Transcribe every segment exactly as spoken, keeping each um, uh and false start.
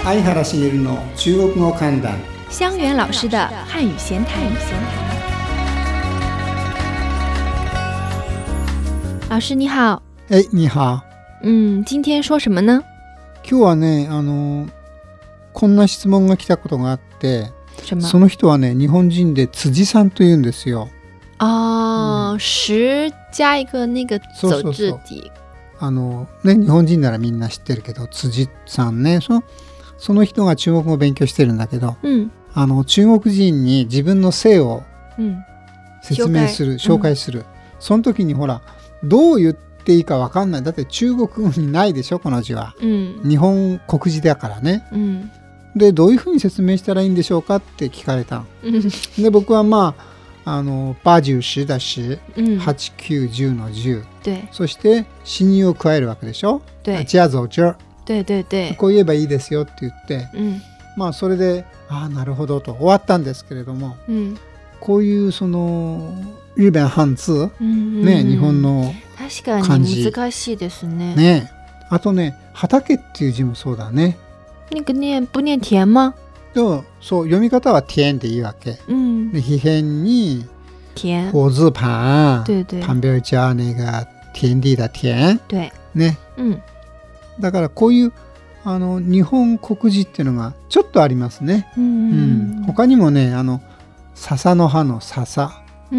相原茂の中国語観覧。 香源老师的汉语闲谈。老师你好。 哎，你好。 嗯，今天说什么呢？ 今日はね、あのこんな質問が来たことがあって、 什么？ その人はね、日本人で辻さんと言うんですよ。 哦、うん、十加一个那个走字底。 あのね、日本人ならみんな知ってるけど、辻さんね、そのその人が中国語を勉強してるんだけど、うん、あの中国人に自分の姓を説明する、うん、紹介する、うん、その時にほらどう言っていいか分かんない。だって中国語にないでしょ、この字は、うん、日本国字だからね、うん、でどういうふうに説明したらいいんでしょうかって聞かれた、うん、で僕はまああの八九十だし、うん、はちきゅうじゅうのじゅう、そして死にを加えるわけでしょ。じゃあ走这儿、 对对对、 こう言えばいいですよって言って、うん、まあそれでああなるほどと終わったんですけれども、うん、こういうその日本漢字、うんうん、ね、日本の漢字、 確かに難しいですね。 ね、あとね、畑っていう字もそうだね。 那个念不念田吗？ そうそう、読み方は田でいいわけ、うん、で皮辺に田火字旁、对对、旁边加那个田地的田、 对ね、うん、だからこういうあの日本国字っていうのがちょっとありますね、うんうんうん、他にもね、あの笹の葉の笹、うん、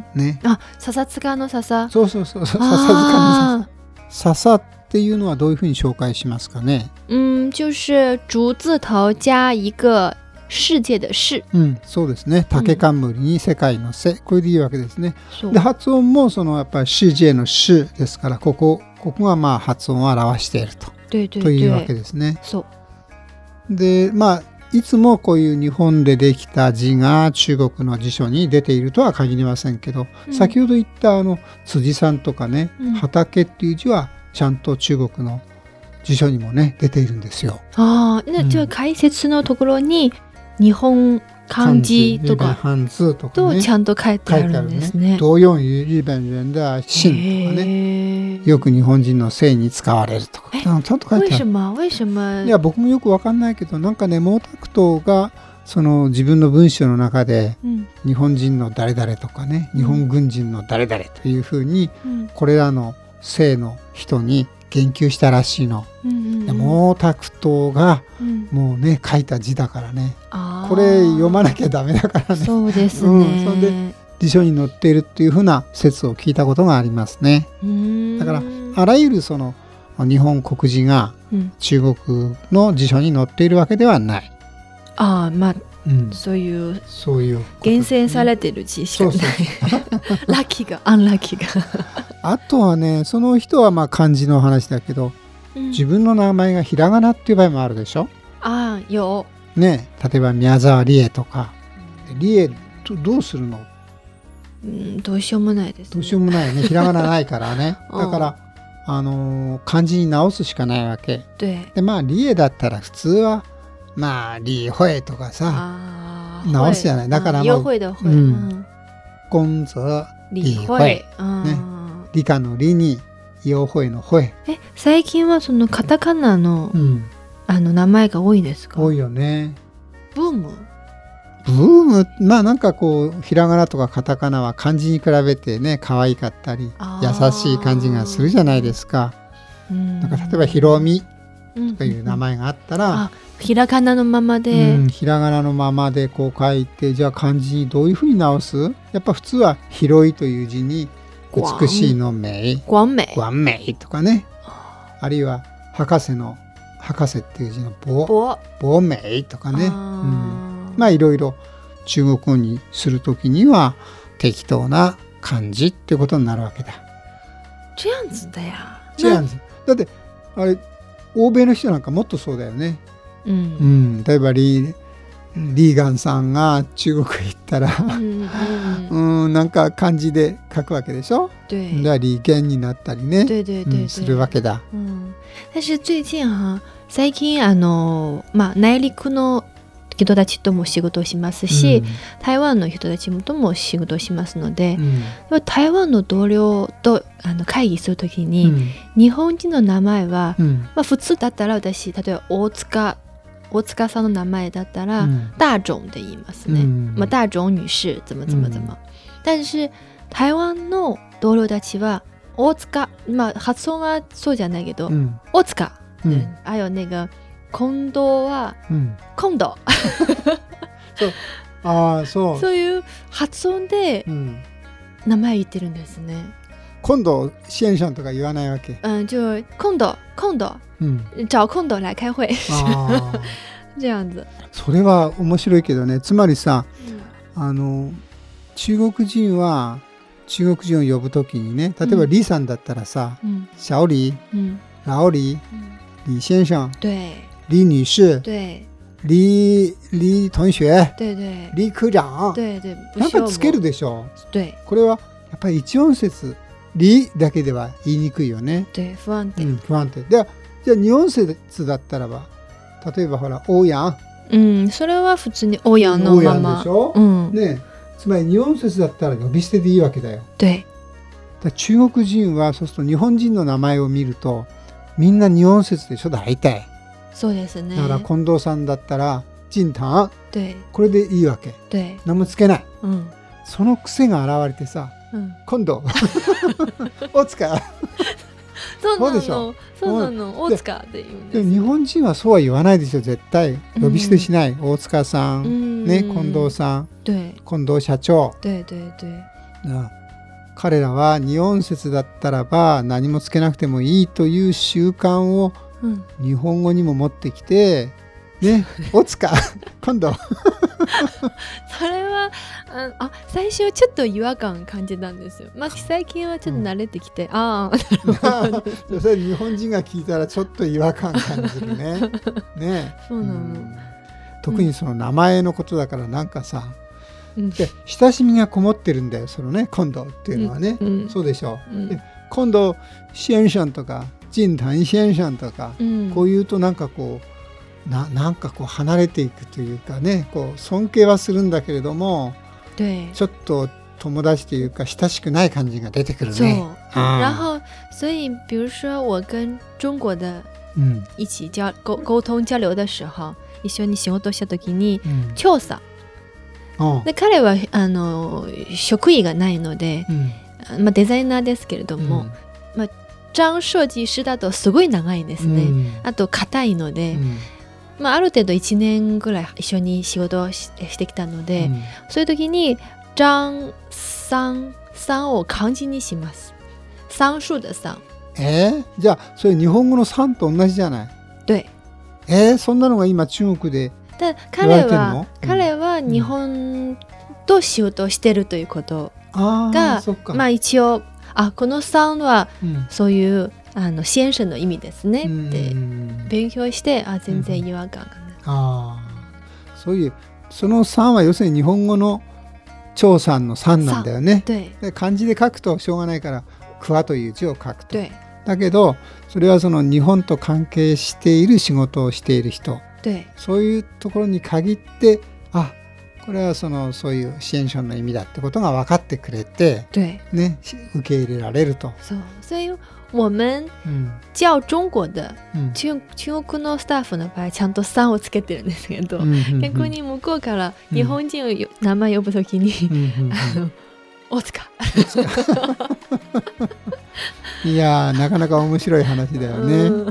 ね、 あ、笹塚の笹、 そうそうそう、笹塚の笹、笹っていうのはどういうふうに紹介しますかね。 うん、就是竹字頭加一個世界的世、 うん、そうですね。竹冠に世界の世、これでいいわけですね。で発音もそのやっぱり世界の世ですから、ここここがまあ発音を表していると、对对对、というわけですね。そうで、まあいつもこういう日本でできた字が中国の辞書に出ているとは限りませんけど、うん、先ほど言ったあの辻さんとかね、うん、畑っていう字はちゃんと中国の辞書にもね出ているんですよ。 ああ、じゃあ解説のところに日本漢字とかとちゃんと書いてあるんですね。 同用于日本人的姓とかね、よく日本人の姓に使われるとか、ちゃんと書いてある。 为什么？为什么？ いや、僕もよく分かんないけど、なんかね、毛沢東がその自分の文章の中で、うん、日本人の誰々とかね、うん、日本軍人の誰々というふうに、うん、これらの姓の人に言及したらしいの、うんうんうん、で毛沢東がもうね、書いた字だからね、うん、これ読まなきゃダメだからね。 そうですね、 うん、それで辞書に載っているっていうふうな説を聞いたことがありますね。うーん、だからあらゆるその日本国字が中国の辞書に載っているわけではない、 うん、ああ、まあ、うん、そういうそういう、ね、厳選されている字しかない。そうそうラッキーがアンラッキーがあとはね、その人はまあ漢字の話だけど、うん、自分の名前がひらがなっていう場合もあるでしょ。 ああ、よ、 ね、例えば宮沢りえとか、りえどうするの、 うん、どうしようもないですね。 どうしようもないね、ひらがなないからねだからあのー、漢字に直すしかないわけで、まありえだったら普通はまありほえとかさ直すじゃない。だからもう、うん、ゴ则りほえ、ね、理科の理によほえのほえ。 え、最近はそのカタカナの、うん、あの名前が多いですか？ 多いよね。 ブームブーム、まあなんかこうひらがなとかカタカナは漢字に比べてね可愛かったり優しい感じがするじゃないですか。なんか例えばひろみとかいう名前があったら、うんうんうん、あ、 ひらがなのままで、 うん、ひらがなのままでこう書いて、じゃあ漢字にどういうふうに直す？やっぱ普通は広いという字に美しいの名、 光明、 光明とかね、あるいは博士の博士っていう字の棒、棒明とかね、うん、まあいろいろ中国語にするときには適当な漢字っていうことになるわけだ。 这样子だよ。 这样子。だってあれ欧米の人なんかもっとそうだよね。うん。うん、例えばリーリーガンさんが中国行ったら、うんうんうん、なんか漢字で書くわけでしょ。对。だからリーゲンになったりね。对对对对、うん、するわけだ。 うん。但是最近は最近あのまあ内陸の人たちとも仕事をしますし、うん、台湾の人たちとも仕事をしますので、うん、台湾の同僚とあの会議するときに、うん、日本人の名前は、うん、まあ、普通だったら私例えば大塚大塚さんの名前だったら、うん、大冢で言いますね、うんまあ、大冢女士怎么怎么怎么、うん、但是台湾の同僚たちは大塚、まあ、発音はそうじゃないけど、うん、大塚、うん、还有那个近藤は、うん、今度そうあそうそういう発音で名前言ってるんですね、うん、 今度先生とか言わないわけ、 うん、就今度今度、うん、找今度来開会这样子。 それは面白いけどね、つまりさ、うん、あの中国人は中国人を呼ぶときにね、例えば李さんだったらさ、うん、小李、うん、老李、うん、李先生、 对、 李女士、 对、 李李同学、 对对、 李科長、 对对、 なんかつけるでしょ。 对。 これはやっぱり一音節、李だけでは言いにくいよね。 对、不安定。 うん、不安定。で、じゃあ二音節だったらば、例えばほら、欧陽。 うん、それは普通に欧陽のまま。 欧陽でしょ。うん。ね。つまり二音節だったら呼び捨てでいいわけだよ。 对。 だ中国人はそうすると日本人の名前を見るとみんな二音節でしょ、大体。 そうですね。 だから近藤さんだったら金丹、 对、 これでいいわけ。 对、 何もつけない。 うん、 その癖が現れてさ、うん、今度大塚そうなの、そうなの、大塚って言うんです。 でも日本人はそうは言わないでしょ、絶対呼び捨てしない、うん、大塚さん、うん、ね、近藤さん、 对、 近藤社長、 对对对、 彼らは二音節だったらば何もつけなくてもいいという習慣を日本語にも持ってきて、ね、大塚今度それはああ最初ちょっと違和感感じたんですよ。まあ最近はちょっと慣れてきて、うん、ああそれ日本人が聞いたらちょっと違和感感じるね。ね、 そうなの、うん、 特にその名前のことだからなんかさ、うん、で親しみがこもってるんだよ、そのね、今度っていうのはね、うん、そうでしょう、うん、で今度先生とか金丹先生とか、うん、こう言うとなんかこうな, なんかこう離れていくというかね、こう尊敬はするんだけれども、ちょっと友達というか親しくない感じが出てくるね。 然後所以比如說我跟中国的一起交溝通交流的時候、一緒に仕事した時に調査、うん、で彼はあの職位がないので、うんまあ、デザイナーですけれども、うんまあ、張設計師だとすごい長いですね、うん、あと硬いので、うんまあ、ある程度いちねんぐらい一緒に仕事を し, してきたので、うん、そういう時に張さんさんを漢字にします。算数的算。 えー、じゃあそれ日本語の算と同じじゃない？ 对。 えー、そんなのが今中国で言われてるの？彼は、うん、彼は日本と仕事をしてるということが、うん、まあ一応あこの算はそういう、うんあの先生の意味ですねって勉強してあ全然違和感がない、うん、 あそういうその算は要するに日本語の張さんの算なんだよね。で漢字で書くとしょうがないから桑という字を書くと。だけどそれはその日本と関係している仕事をしている人、そういうところに限ってあこれはそのそういう先生の意味だってことが分かってくれて、ね、受け入れられると。 そうそういう我们叫中国的、うん、中, 中国のスタッフの場合ちゃんとさんをつけてるんですけど、うんうんうん、逆に向こうから日本人を名前呼ぶときに、うん、あの大塚いやなかなか面白い話だよね、うんうん、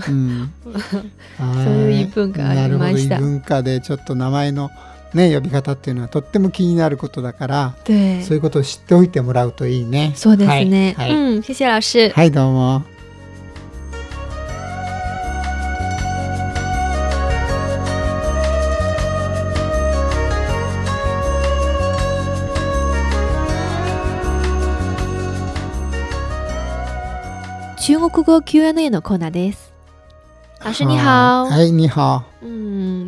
そういう異文化ありました。 なるほど、異文化でちょっと名前のね、呼び方っていうのはとっても気になることだからそういうことを知っておいてもらうといいね。 そうですね、はいはい、うん、謝謝老師。 はい、どうも。 中国語 キューアンドエー のコーナーです。老師に好。 はい、に好。うん、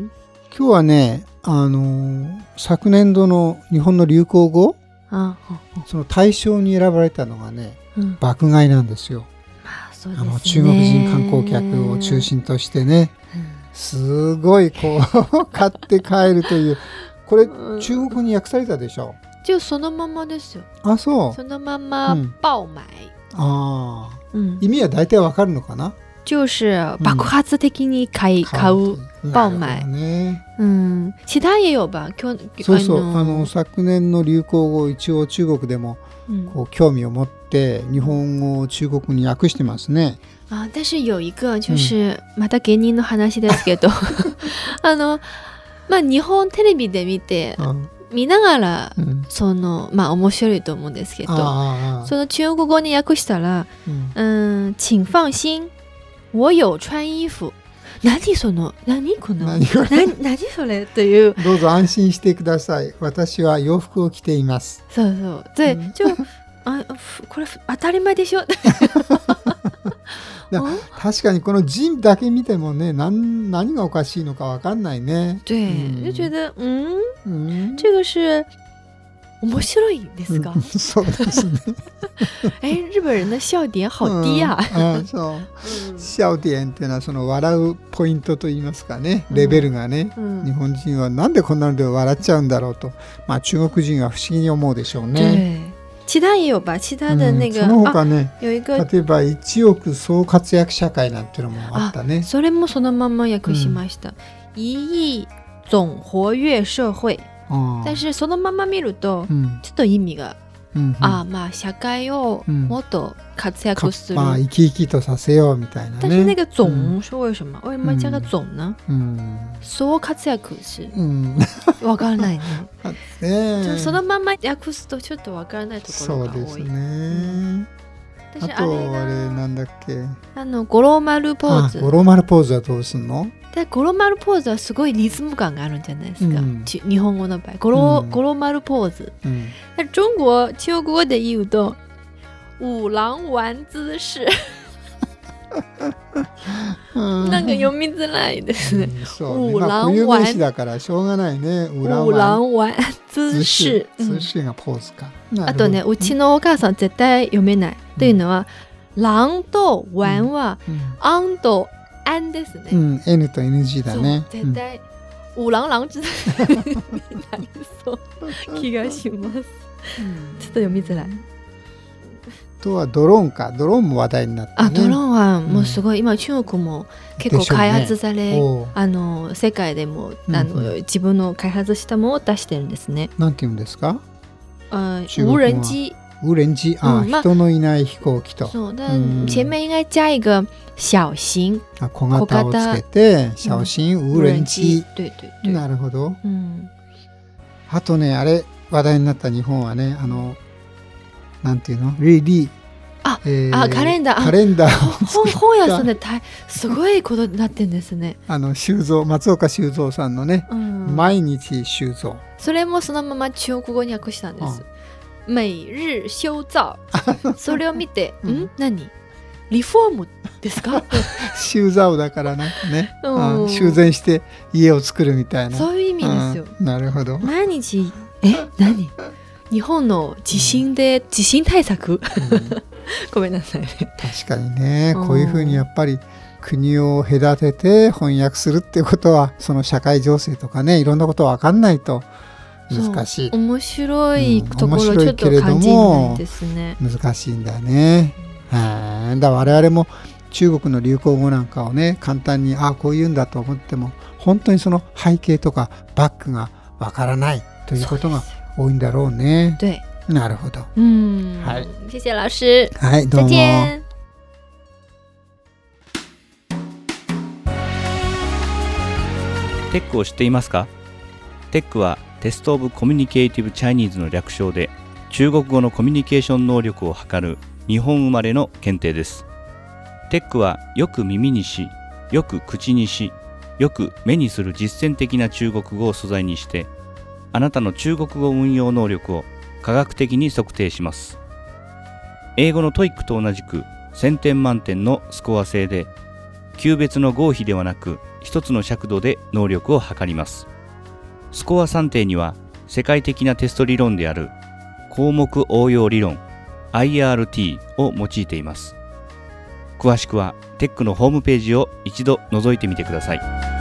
今日はねあの昨年度の日本の流行語、ああその大賞に選ばれたのがね、うん、爆買いなんですよ。 まあそうですね、 あの中国人観光客を中心としてね、うん、すごいこう買って帰るというこれ、うん、中国語に訳されたでしょ。 じゃあそのままですよ。 あ、そう。 そのまま爆買い、 うん、ああ、うん、意味は大体わかるのかな。 就是爆発的に買い、うん、買う爆買、ね、うん、其他也有吧。 そうそう、あの昨年の流行語、一応中国でもこう興味を持って日本語を中国に訳してますね。 あ、但是有一个就是、うん、また芸人の話ですけどあの、まあ、日本テレビで見て、うん、見ながら、うん、そのまあ面白いと思うんですけど、その中国語に訳したら、うん、うん、请放心、我有穿衣服。何その何この何何それという。 どうぞ安心してください。私は洋服を着ています。 そうそう。で、うん、ちょあこれ当たり前でしょ。 確かにこの字だけ見てもね、何何がおかしいのかわかんないね。 对、うん、就觉得嗯嗯这个是面白いですか、 うん、そうですねえ、日本人の笑点好低啊、 うんうん、そう、うん、笑点っていうのはその笑うポイントといいますかね、レベルがね、うんうん、日本人はなんでこんなので笑っちゃうんだろうと、まあ、中国人は不思議に思うでしょうね。 其他也有吧，其他的那个、 うん、その他ね、有一个例えば一億総活躍社会なんていうのもあったね。 それもそのまま訳しました、うん、一億总活躍社会。但是そのまま見ると、うん、ちょっと意味が、うんうん、あ、まあ社会をもっと活躍する、 うん、まあ生き生きとさせようみたいなね。 但是那个总是为什么？为什么加个总呢？嗯，総活躍是、うん、わからないね。ね、そのまま訳すとちょっとわからないところが多い。 そうですね。うんあとあれなんだっけ、 あの五郎丸ポーズ。 五郎丸ポーズはどうすんの？ で五郎丸ポーズはすごいリズム感があるんじゃないですか、うん、日本語の場合五郎、うん、五郎丸ポーズ、うん、但中国中国で言うと五郎丸姿勢なんか読みづらいですね、 うん、そうね、まあ、固有名詞だからしょうがないね。五郎丸姿勢、 姿勢がポーズか。 あとね、うちのお母さん絶対読めない、うん、というのは狼と丸は、うん、アンとアンですね、 うん、N と エヌジー だね。 絶対、うん、五郎丸姿勢になりそう気がします、うん、ちょっと読みづらい。 あとはドローンか。ドローンも話題になったね。 あ、ドローンはもうすごい、うん、今中国も結構開発され、ね、あの世界でもあの、うんうん、自分の開発したものを出してるんですね。 なんて言うんですか？ あ、無人機。 無人機、あ、うん、人のいない飛行機と。 そう、但前面应该加一个小型、 あ、小型をつけて小型無人機、 うん、对对对。 なるほど、うん、あとね、あれ話題になった日本はね、あのなんていうの、リリー、 あ、えー、あ、カレンダー、 カレンダー本本屋さんですごいことになってんですね。 あの修造、松岡修造さんのね、うん、毎日修造、 それもそのまま中国語に訳したんです、うん、每日修造それを見て、うん、何リフォームですか修造だからなんかね、うん、修繕して家を作るみたいな、 そういう意味ですよ、 うん、なるほど。 毎日、え、何日本の地震で、うん、地震対策、うん、ごめんなさいね。 確かにね、こういうふうにやっぱり国を隔てて翻訳するっていうことは、その社会情勢とかね、いろんなこと分かんないと難しい。 面白いところちょっと感じないですね、 うん、難しいんだよね、うん、だ我々も中国の流行語なんかをね、簡単にあこういうんだと思っても、本当にその背景とかバックが分からないということが多いんだろうね。 对、 なるほど。 うん、はい。謝謝老師。 はい、どうも。再見。 テックを知っていますか？テックはテストオブコミュニケーティブチャイニーズの略称で、中国語のコミュニケーション能力を測る日本生まれの検定です。テックはよく耳にし、よく口にし、よく目にする実践的な中国語を素材にして、あなたの中国語運用能力を科学的に測定します。英語のトイックと同じくせんてん満点のスコア制で、級別の合否ではなく一つの尺度で能力を測ります。スコア算定には世界的なテスト理論である項目応用理論 アイアールティー を用いています。詳しくはテックのホームページを一度覗いてみてください。